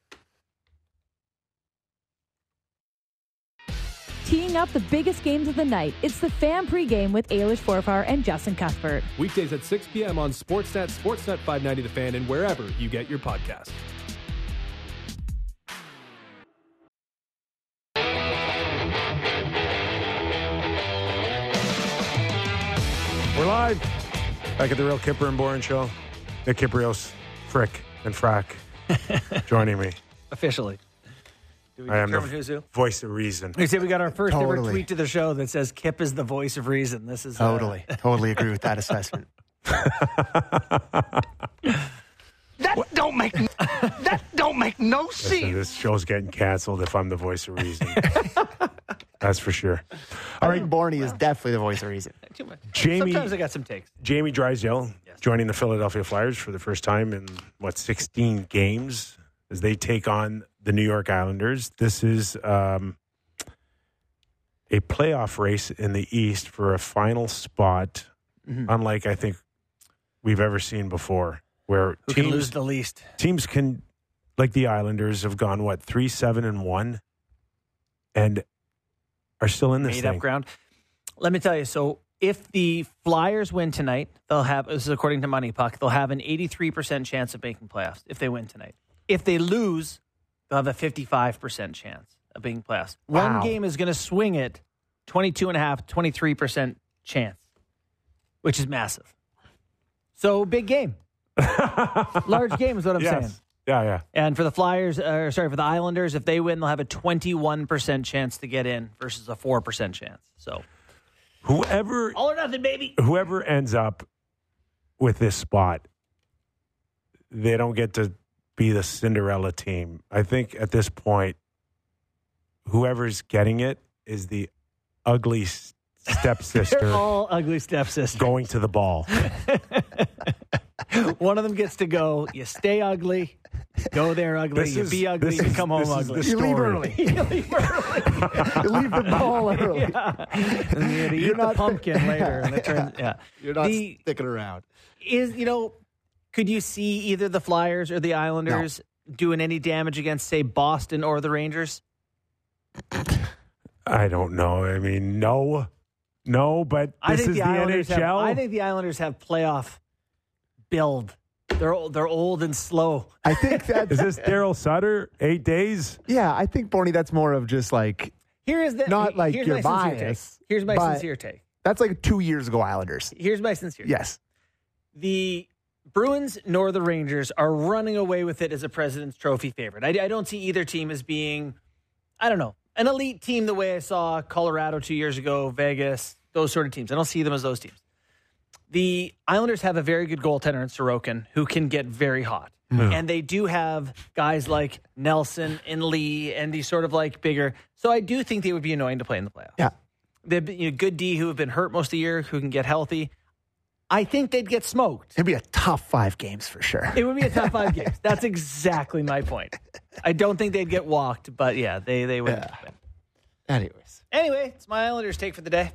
Teeing up the biggest games of the night, it's the Fan Pregame with Eilish Forfar and Justin Cuthbert. Weekdays at six p.m. on Sportsnet, Sportsnet five ninety The Fan, and wherever you get your podcasts. We're live back at the Real Kipper and Boren Show. Nick Kiprios, Frick, and Frack joining me. Officially. Do we I am determine the who's who? voice of reason. We say we got our first ever Totally. tweet to the show that says Kip is the voice of reason. This is uh, Totally, totally agree with that assessment. That don't make that don't make no Listen, sense. this show's getting canceled if I'm the voice of reason. That's for sure. All right, Borney is definitely the voice of reason. too much. Jamie- Sometimes I got some takes. Jamie Drysdale Yes. joining the Philadelphia Flyers for the first time in, what, sixteen games as they take on the New York Islanders. This is um, a playoff race in the East for a final spot, Mm-hmm. unlike I think we've ever seen before, where Who teams, can lose the least? teams can, like the Islanders, have gone, what, three, seven, and one, and are still in this Made thing. up ground. Let me tell you. So if the Flyers win tonight, they'll have, this is according to Money Puck, they'll have an eighty-three percent chance of making playoffs if they win tonight. If they lose, they'll have a fifty-five percent chance of being playoffs. Wow. One game is going to swing it twenty-two and a half, twenty-three percent chance, which is massive. So big game. Large game is what I'm Yes. saying. Yeah, yeah. And for the Flyers, uh, sorry, for the Islanders, if they win, they'll have a twenty-one percent chance to get in versus a four percent chance. So Whoever all or nothing, baby. whoever ends up with this spot, they don't get to be the Cinderella team. I think at this point, whoever's getting it is the ugly stepsister. They're all ugly stepsisters. Going to the ball. One of them gets to go. You stay ugly. Go there ugly. This you is- be ugly. this You is- come home this is ugly. the You leave story. early. You leave early. You leave the ball early. Yeah. And you had to You're eat the not- pumpkin later. And it turns, yeah. You're not The- sticking around. Is, you know, could you see either the Flyers or the Islanders doing any damage against, say, Boston or the Rangers? I don't know. I mean, no. No, but I this think is the the, Islanders N H L. have. I think the Islanders have playoff build. They're old- they're old and slow. I think that Is this Daryl Sutter? Eight days? yeah, I think Boney, that's more of just like Here is the Not like here's your my sincere bias, take. Here's my but- sincere take. that's like two years ago Islanders. Here's my sincere. take. Yes. The Bruins nor the Rangers are running away with it as a President's Trophy favorite. I, I don't see either team as being, I don't know, an elite team the way I saw Colorado two years ago, Vegas, those sort of teams. I don't see them as those teams. The Islanders have a very good goaltender in Sorokin who can get very hot. And they do have guys like Nelson and Lee and these sort of like bigger. So I do think they would be annoying to play in the playoffs. Yeah. They've been, you know, good D who have been hurt most of the year, who can get healthy. I think they'd get smoked. It'd be a tough five games for sure. It would be a top five games. That's exactly my point. I don't think they'd get walked, but yeah, they, they would. Yeah. Anyways. Anyway, it's my Islanders take for the day.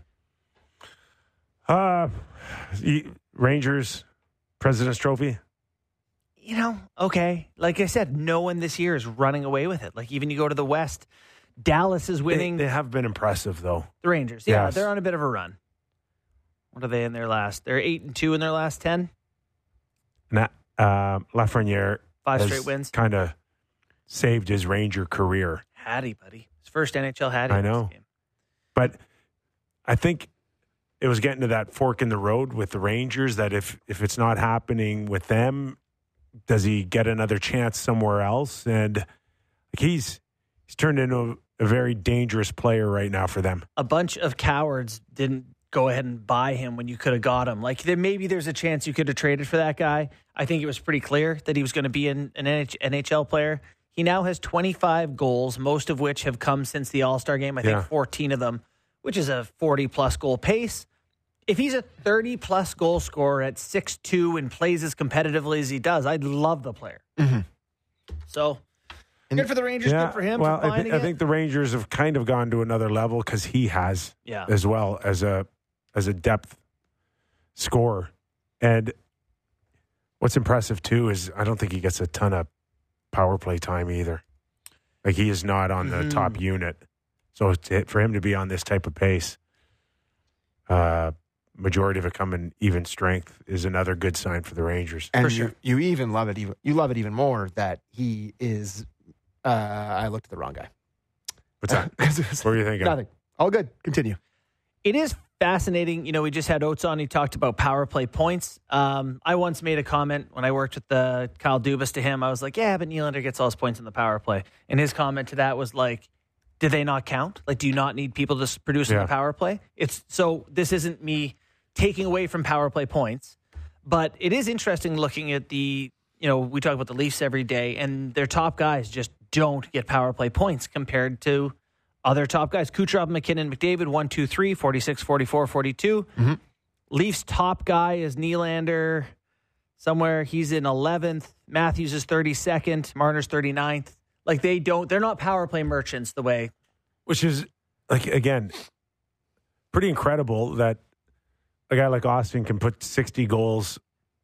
Uh, y- Rangers, President's Trophy. You know, okay. Like I said, no one this year is running away with it. Like even you go to the West, Dallas is They, winning they have been impressive, though. the Rangers. Yeah, Yes. they're on a bit of a run. What are they in their last? They're eight and two in their last ten. Na- uh, Lafreniere Five has straight wins. kind of saved his Ranger career. Hattie, buddy. His first N H L Hattie. I in this know. game. But I think it was getting to that fork in the road with the Rangers that if, if it's not happening with them, does he get another chance somewhere else? And like he's he's turned into a, a very dangerous player right now for them. A bunch of cowards didn't go ahead and buy him when you could have got him. Like there, maybe there's a chance you could have traded for that guy. I think it was pretty clear that he was going to be an, an N H L player. He now has twenty-five goals, most of which have come since the All-Star game. I think Yeah. fourteen of them, which is a forty-plus goal pace. If he's a thirty-plus goal scorer at six two and plays as competitively as he does, I'd love the player. Mm-hmm. So, good for the Rangers, good for him well, for I, finding thi- I it. think the Rangers have kind of gone to another level because he has Yeah. as well as a as a depth scorer. And what's impressive too is I don't think he gets a ton of power play time either. Like he is not on the Mhm. top unit, so to, for him to be on this type of pace, uh, majority of it coming even strength is another good sign for the Rangers. And For you, sure. you even love it even you love it even more that he is uh I looked at the wrong guy. What's that? What were you thinking? Nothing. All good. Continue. It is fascinating. You know, we just had Oates on. He talked about power play points. Um, I once made a comment when I worked with the Kyle Dubas to him. I was like, yeah, but Nylander gets all his points in the power play. And his comment to that was like, do they not count? Like, do you not need people to s- produce in Yeah. the power play? It's so this isn't me taking away from power play points, but it is interesting looking at the, you know, we talk about the Leafs every day and their top guys just don't get power play points compared to other top guys. Kucherov, McKinnon, McDavid, one, two, three, forty-six, forty-four, forty-two. Leafs top guy is Nylander somewhere. He's in eleventh. Matthews is thirty-second. Marner's thirty-ninth. Like they don't, they're not power play merchants the way. Which is, like, again, pretty incredible that a guy like Austin can put sixty goals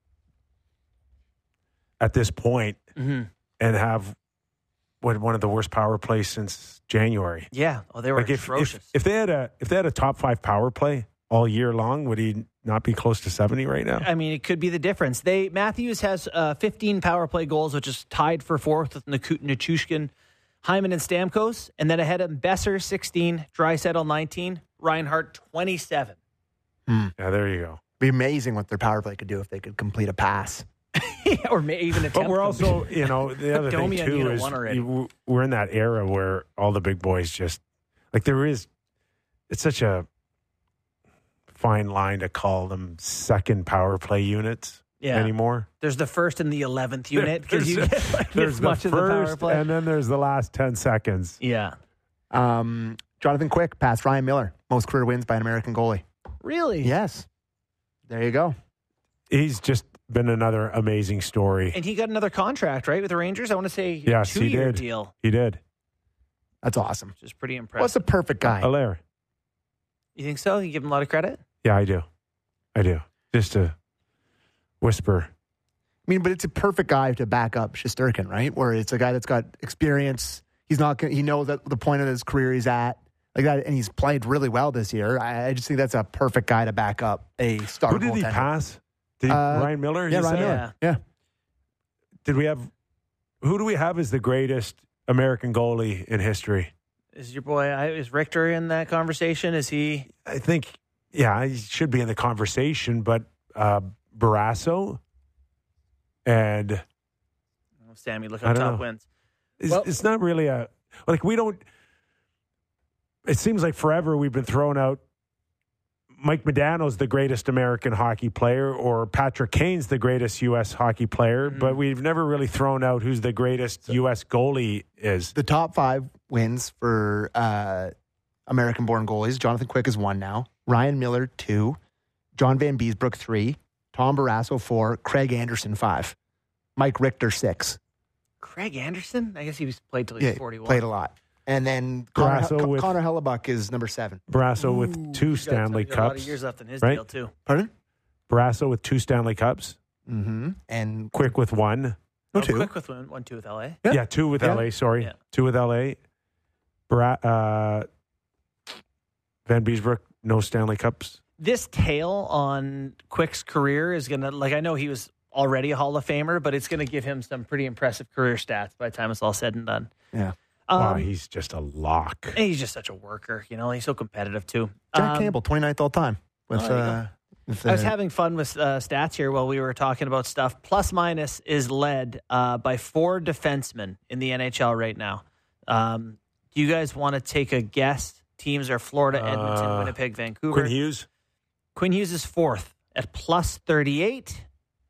at this point Mm-hmm. and have what one of the worst power plays since January. Yeah. Oh, they were Like if, atrocious. if if they had a if they had a top five power play all year long, would he not be close to seventy right now? I mean, it could be the difference. They Matthews has uh, fifteen power play goals, which is tied for fourth with Niku- Nichushkin, Hyman, and Stamkos. And then ahead of him, Besser, sixteen, Draisaitl, nineteen, Reinhardt, twenty-seven. Yeah, there you go. Be amazing what their power play could do if they could complete a pass. Or may even attempt But we're them. also, you know, the other thing Domi, I too need a is one already. you- we're in that era where all the big boys just like there is. It's such a fine line to call them second power play units. Yeah. anymore. There's the first and the eleventh unit because you There's- get like There's as the much of the power first, play. and then there's the last ten seconds. Yeah. Um, Jonathan Quick passed Ryan Miller. Most career wins by an American goalie. Really? Yes. There you go. He's just been another amazing story. And he got another contract, right, with the Rangers? I want to say Yes, a he two-year did. deal, He did. That's awesome. which is pretty impressive. What's the perfect guy? Alaire. You think so? You give him a lot of credit? Yeah, I do. I do. Just to whisper. I mean, but it's a perfect guy to back up Shesterkin, right? Where it's a guy that's got experience. He's not. Gonna, he knows that the point of his career he's at, like that, and he's played really well this year. I, I just think that's a perfect guy to back up a star. Who did he goaltender. pass? Did he, Uh, Ryan Miller? Yeah, you Ryan said? Miller. Yeah. Did we have? Who do we have as the greatest American goalie in history? Is your boy, I- is Richter in that conversation? Is he? I think, yeah, he should be in the conversation, but uh, Barrasso and Oh, Sammy, look I up don't top know. wins. it's, Well- it's not really a like we don't. It seems like forever we've been throwing out Mike Modano's the greatest American hockey player, or Patrick Kane's the greatest U S hockey player, Mm-hmm. but we've never really thrown out who's the greatest U S goalie is. The top five wins for uh, American-born goalies. Jonathan Quick is one now. Ryan Miller two. John Van Beesbrook three. Tom Barrasso four. Craig Anderson five. Mike Richter six. Craig Anderson? I guess he was played till he was Yeah, forty-one. played a lot. And then Connor, Barrasso Con- with- Connor Hellebuck is number seven. Barrasso with two He's got- Stanley he's got A lot Cups. of years left in his right? deal too. Pardon? Barrasso with two Stanley Cups. Mm-hmm. And Quick with one. no Oh, two. Quick with one, one two with L A. Yeah. Yeah, two with Yeah. L A. Sorry, Yeah. two with L A. Bra- uh, Van Beesbrook, no Stanley Cups. This tail on Quick's career is gonna, like, I know he was already a Hall of Famer, but it's gonna give him some pretty impressive career stats by the time it's all said and done. Yeah. Um, wow, he's just a lock. and he's just such a worker, you know. He's so competitive too. Jack Um, Campbell, twenty-ninth all time. With, oh, there you uh, with, I was uh, having fun with uh, stats here while we were talking about stuff. Plus minus is led uh, by four defensemen in the N H L right now. Um, do you guys want to take a guess? Teams are Florida, Edmonton, Uh, Winnipeg, Vancouver. Quinn Hughes. Quinn Hughes is fourth at plus thirty-eight.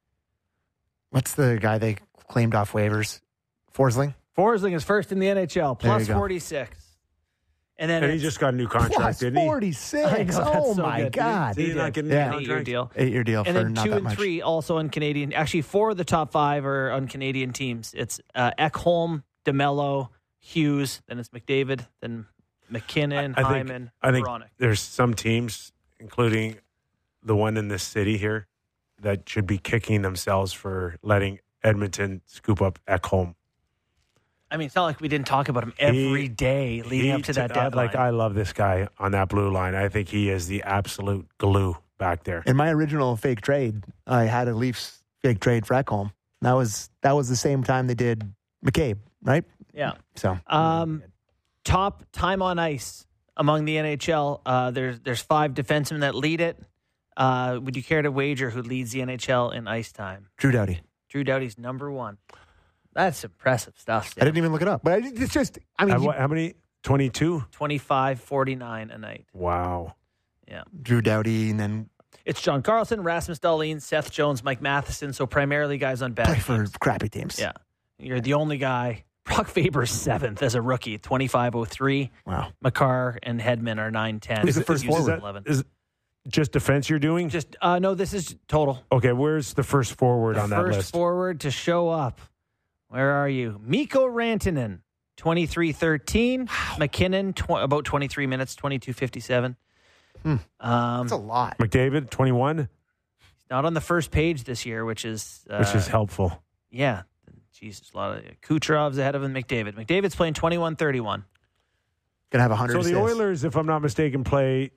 what's the guy they claimed off waivers? Forsling? Forsling is first in the N H L, There plus you go. forty-six. And then And he it's just got a new contract, Plus didn't he? forty-six. I know, that's oh, so my good. God. Did he not get a new Yeah. an eight-year contract? deal. Eight-year deal And for then not two that and much. three also on Canadian. Actually, four of the top five are on Canadian teams. It's uh, Ekholm, DeMello, Hughes. Then it's McDavid. Then McKinnon, I think, Hyman, I think Veronic. there's some teams, including the one in this city here, that should be kicking themselves for letting Edmonton scoop up Ekholm. I mean, it's not like we didn't talk about him every He- day leading He up to that t- uh, deadline. Like, I love this guy on that blue line. I think he is the absolute glue back there. In my original fake trade, I had a Leafs fake trade for Ekholm. That was that was the same time they did McCabe, right? yeah. So Um, top time on ice among the N H L. Uh, there's there's five defensemen that lead it. Uh, would you care to wager who leads the N H L in ice time? Drew Doughty. Drew Doughty's number one. That's impressive stuff. I Stan. didn't even look it up, but I, it's just I mean Uh, he- what- how many? twenty-two? twenty-five forty-nine a night. Wow. Yeah. Drew Doughty, and then It's John Carlson, Rasmus Dahlin, Seth Jones, Mike Matheson. So primarily guys on bad play for teams. crappy teams. Yeah. You're the only guy. Brock Faber's seventh as a rookie, twenty-five oh three. Wow. McCarr and Hedman are nine ten. Who's the first Hughes is forward? eleven. Is it just defense you're doing? Just uh, no, this is total. Okay, where's the first forward The on that first list? forward to show up. Where are you? Mikko Rantanen, twenty-three thirteen. McKinnon, tw- about twenty-three minutes, twenty-two fifty-seven. Hmm. Um, That's a lot. McDavid, twenty-one, not on the first page this year, which is uh, which is helpful. yeah. Jesus, a lot of Kucherov's ahead of him. McDavid. McDavid's playing twenty-one thirty-one. Gonna have a hundred. So the assists. Oilers, if I'm not mistaken, play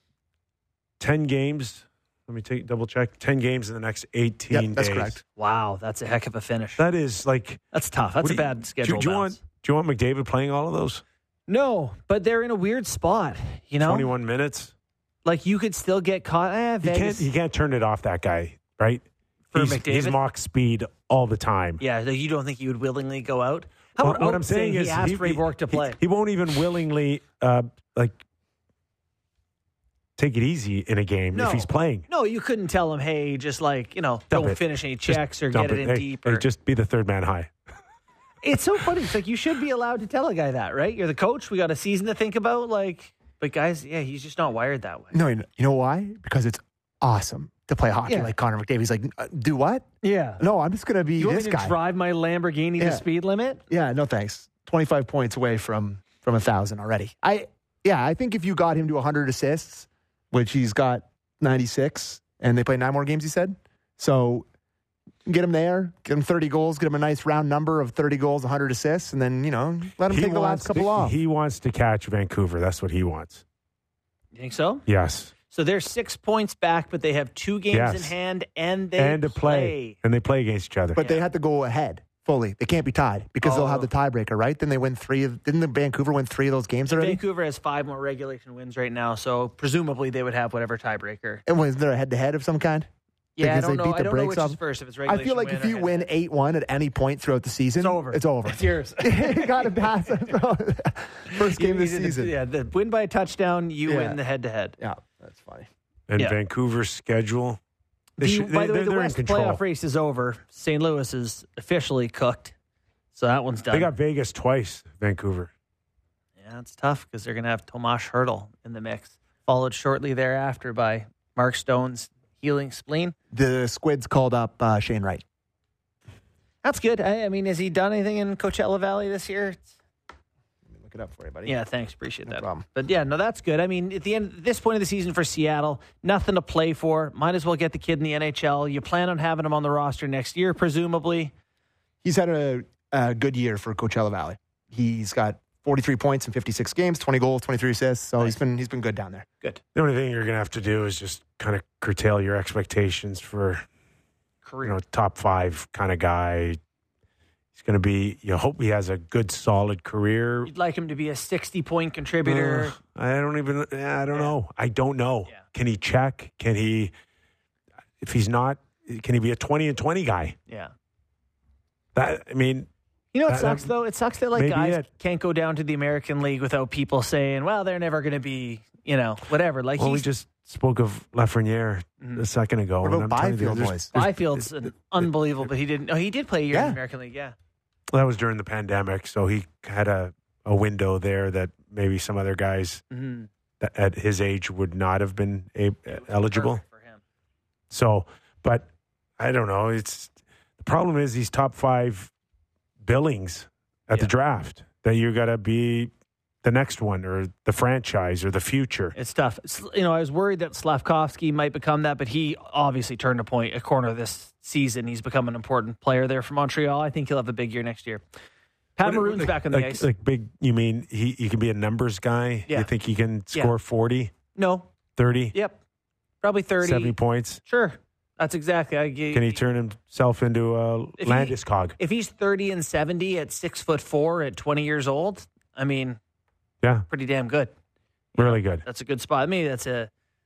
ten games. Let me take double check. ten games in the next eighteen Yep, that's days. correct. Wow, that's a heck of a finish. That is like That's tough. That's what a do you- bad schedule. Do, do you bounce. want do you want McDavid playing all of those? No, but they're in a weird spot. You know, twenty-one minutes. like you could still get caught. Eh, You Vegas. can't you can't turn it off that guy, right? For he's, McDavid? he's mock speed all the time. Yeah, like, you don't think he would willingly go out? How What, about what Oak I'm saying is he asked Ray Bork to he- play? He, won't even willingly uh, like take it easy in a game No. if he's playing. No, you couldn't tell him, hey, just like, you know, Dump don't it. finish any Just checks or dump get it in Hey, deep. hey, Or... just be the third man high. It's so funny. It's like you should be allowed to tell a guy that, right? You're the coach. We got a season to think about. Like, but guys, yeah, he's just not wired that way. No, you know, you know why? Because it's awesome to play hockey Yeah. like Connor McDavid. He's like, uh, do what? Yeah. No, I'm just going to be You want this me to guy. drive my Lamborghini Yeah. the speed limit? Yeah, no thanks. twenty-five points away from from a thousand already. I yeah, I think if you got him to one hundred assists, which he's got ninety-six, and they play nine more games, he said. So get him there, get him thirty goals, get him a nice round number of thirty goals, one hundred assists, and then, you know, let him He take the wants last couple to, off. He wants to catch Vancouver. That's what he wants. You think so? Yes. So they're six points back, but they have two games Yes. in hand, and they and to play. play. And they play against each other. But they have to go ahead fully. They can't be tied because they'll Oh. have the tiebreaker, right? Then they win three of, didn't the Vancouver win three of those games already? Vancouver has five more regulation wins right now, so presumably they would have whatever tiebreaker. And was there a head to head of some kind? Yeah, I Because don't they know. beat I the don't know brakes which off. is first. If it's I regulation feel like win if or you win head-to-head. eight one at any point throughout the season, it's over. It's over. It's yours. You got to pass it. First game of the You- you- season. Yeah, the win by a touchdown, you Yeah. win the head-to-head. Yeah, that's funny. and yeah. Vancouver's schedule. They The, should, by they, the way, they're, the they're in West control. playoff race is over. Saint Louis is officially cooked, so that one's done. They got Vegas twice, Vancouver. Yeah, it's tough because they're going to have Tomas Hertl in the mix, followed shortly thereafter by Mark Stone's healing spleen. The Squids called up uh, Shane Wright. That's good. I, I mean, has he done anything in Coachella Valley this year? It's, Let me look it up for you, buddy. yeah, thanks. Appreciate No that. problem. But yeah, no, that's good. I mean, at the end, this point of the season for Seattle, nothing to play for. Might as well get the kid in the N H L. You plan on having him on the roster next year, presumably. He's had a, a good year for Coachella Valley. He's got forty-three points in fifty-six games, twenty goals, twenty-three assists. So Nice. he's been he's been good down there. Good. The only thing you're going to have to do is just kind of curtail your expectations for, Career. you know, top five kind of guy. He's going to be, you hope he has a good, solid career. You'd like him to be a sixty-point contributor. Uh, I don't even, I don't Yeah. know. I don't know. Yeah. Can he check? Can he, if he's not, can he be a twenty and twenty guy? yeah. That, I mean, You know what That- sucks, that- though? It sucks that, like, maybe guys it. can't go down to the American League without people saying, well, they're never going to be, you know, whatever. Like, well, we he's, just spoke of Lafreniere Mhm. a second ago. What and about I'm telling you, Byfield, there's- boys? there's- Byfield's an unbelievable, but he didn't. Oh, he did play a year in Yeah. the American League, yeah. That was during the pandemic, so he had a, a window there that maybe some other guys Mm-hmm. that at his age would not have been a, eligible. For him. So, but I don't know. It's the problem is these top five billings at the Yeah. draft that you got to be the next one or the franchise or the future. It's tough. S- You know, I was worried that Slavkovsky might become that, but he obviously turned a point, a corner this season. He's become an important player there for Montreal. I think he'll have a big year next year. Pat What- Maroon's like- back on the like, ice. Like big, you mean he, he can be a numbers guy? Yeah. You think he can Yeah. score forty, no. thirty, Yep. Probably thirty. seventy points? Sure. That's exactly. I, Can he turn himself into a If he- Landeskog? If he's thirty and seventy at six foot four at twenty years old, I mean, Yeah, pretty damn good. really good. That's a good spot. Maybe that's a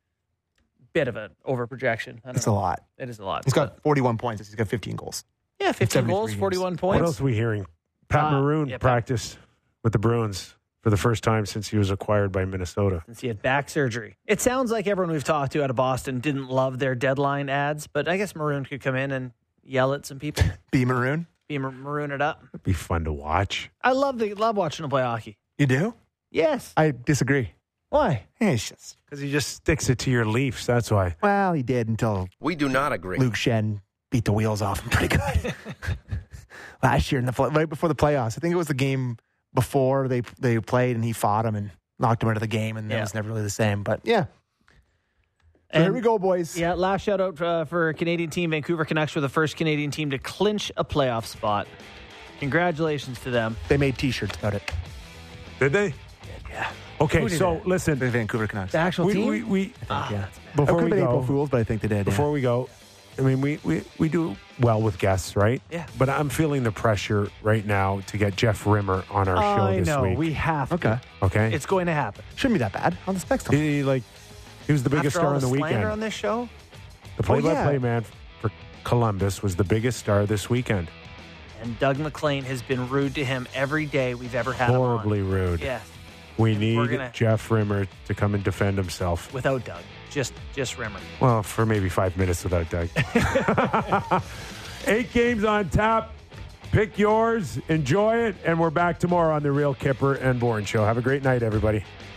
bit of an overprojection. I don't That's a know. lot. It is a lot. He's got forty-one points. He's got fifteen goals. yeah, fifteen goals, seventy-three games. forty-one points. What else are we hearing? Pat Uh, Maroon yeah, Pat- practiced with the Bruins for the first time since he was acquired by Minnesota. Since he had back surgery. It sounds like everyone we've talked to out of Boston didn't love their deadline ads, but I guess Maroon could come in and yell at some people, B Maroon. be mar- maroon it up. It'd be fun to watch. I love the love watching him play hockey. You do? Yes. I disagree. Why? Hey, it's just Because he just sticks it to your Leafs. That's why. well, he did until We do not agree. Luke Shen beat the wheels off him pretty good last year in the play- right before the playoffs. I think it was the game before they they played and he fought him and knocked him out of the game, and that Yeah. was never really the same. But yeah, so And- here we go, boys. Yeah, last shout out uh, for Canadian team. Vancouver Canucks were the first Canadian team to clinch a playoff spot. Congratulations to them. They made T-shirts about it. Did they? Yeah, Okay, Who did so that? listen. the Vancouver Canucks. The actual We, team? we, we, Ah, yeah. that's bad. It before could we have been April go, Fools, but I think they did. before we go, I mean, we, we, we do well with guests, right? Yeah. But I'm feeling the pressure right now to get Jeff Rimmer on our show I this know. week. We have yeah. to. Okay, okay? It's going to happen. shouldn't be that bad on the specs. Tom. he, like, he was the biggest After star all on the slander weekend. on this show? The play-by-play yeah. man for Columbus was the biggest star this weekend. And Doug McLean has been rude to him every day we've ever had Horribly him on. rude. Yes. We And need we're gonna- Jeff Rimmer to come and defend himself. Without Doug. Just just Rimmer. Well, for maybe five minutes without Doug. Eight games on tap. Pick yours. Enjoy it. And we're back tomorrow on The Real Kipper and Bourne Show. Have a great night, everybody.